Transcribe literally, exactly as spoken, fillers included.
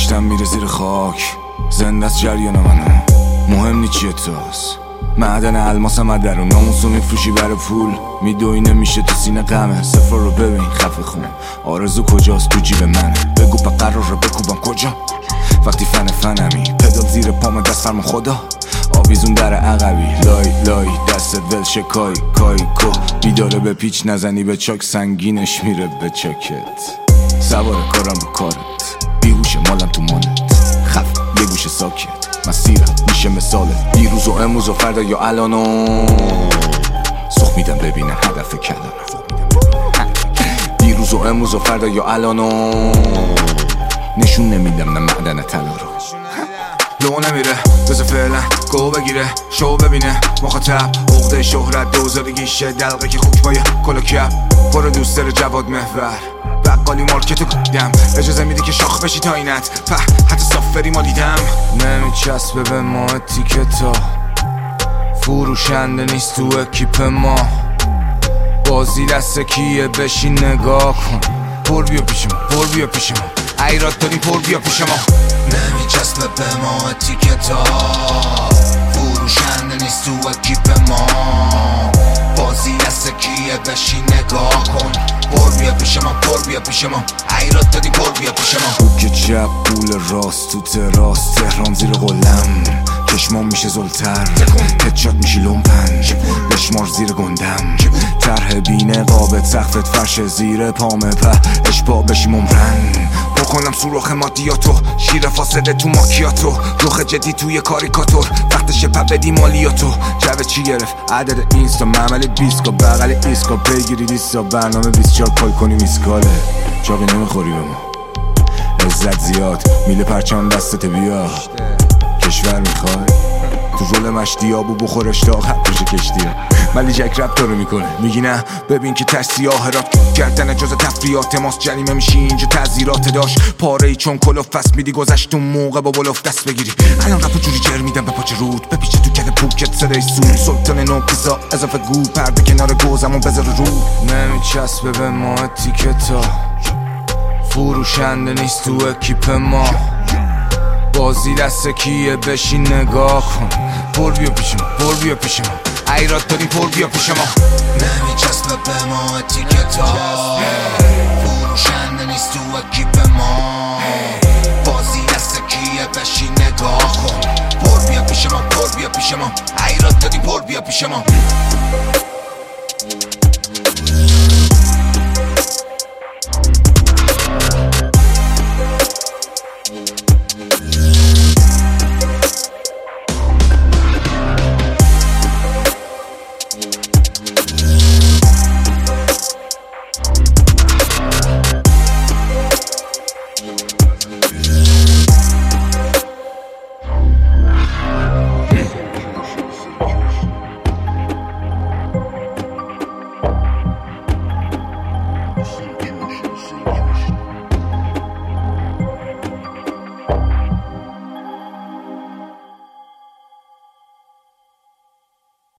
گذشتم میره زیر خاک، زنده از جریان منو، مهم نی چیه توست. معدن الماسم از درون، ناموسو میفروشی برای پول، میدوی نمیشه تو سینه غمه. سفر رو ببین خفه خون، آرزو کجاست تو جیب منه. بگو به قرار رو بکوبم کجا وقتی فن فنمی. پدال زیر پام دست فرما خدا، آویزون در عقبی. لای لای دست دل شکای کای کو، بیداره به پیچ نزنی به چاک، سنگینش میره به چاکت. سوار کارم رو کارت، بیهوش مالم تو مالت. خف یه گوشه ساکت، مسیرم میشه مثالت. دیروز و امروز و فردا یا الانو، سخ میدم ببینن هدف کلانو. دیروز و امروز و فردا یا الانو، نشون نمیدم نه معدن طلا رو. لو نمیره بذار فعلا گو بگیره، شو ببینه مخاطب. عقده شهرت دوزارگیشه، دلقه که خوک پایه کلا کپ. برو دوست داره جواد محور، بقالی مارکتو کدم. اجازه میدی که شاخ بشی تا اینت، په حتی صافری ما دیدم. نمیچسبه به ما تیکتا، فروشنده نیست تو اکیپ ما. بازی دست کیه بشین نگاه کن. پر بیا پیش ما، پر بیا پیش ما، ایراد داریم پر بیا پیش ما. نمیچسبه به ما اتیکتا، فروشنده نیست تو اکیپ ما. بازی دست کیه بشین نگاه کن. پر بیا پیش ما، پر بیا پیش ما، ایراد داریم پر بیا پیش ما. بوک چپ پول راست تو تراس، تهران زیر قلم، چشمام میشه زلتر، هدشات میشی لومپن، بشمار زیر گندم. طرح بینه قابت سقفت فرش زیر پامه، په اشباه بشی ممرن. بکنم سوراخ مادیاتو، شیر فاسده تو ماکیاتو. رخ جدی توی کاریکاتور، وقتشه پا بدی مالیاتو. جوه چی گرفت عدد اینستا، معمل بیسکا بغل ایسکا. بگیری دیستا برنامه بیست و چهار پای کنی میسکاله. چاقی نمیخوری به ما، عزت زیاد میله پرچم دستت بیا. کشور میخوای تو رول مشتی آبو بخورش تا خط بشه کشتیه. ولی جک رب دارو میکنه، میگی نه ببین که تش سیاه را گردن جز تفریات ماست. جریمه میشی اینجا تعذیرات داشت پاره ای چون کلوف فست میدی. گذشت اون موقع با بلوف دست بگیری، الان رفت جوری جر میدم به پاچه رود. بپیچه تو کل پوکت صدای سود، سلطان نو پیزا اضافه گو. پرده کنار گوزمون بذار رو. نمیچسبه به ما تیکتا، فروشنده نیست تو اکیپ ما. بازی دست کیه بشین نگاه کن. پر بیا پیش ما، پر بیا پیش ما، ایراد داریم پر بیا پیش ما. نمیچسبه به ما اتیکتا، فروشنده نیست تو اکیپ ما. بازی دست کیه بشین نگاه کن. پر بیا پیش ما، پر بیا پیش ما، ایراد داریم پر بیا پیش ما.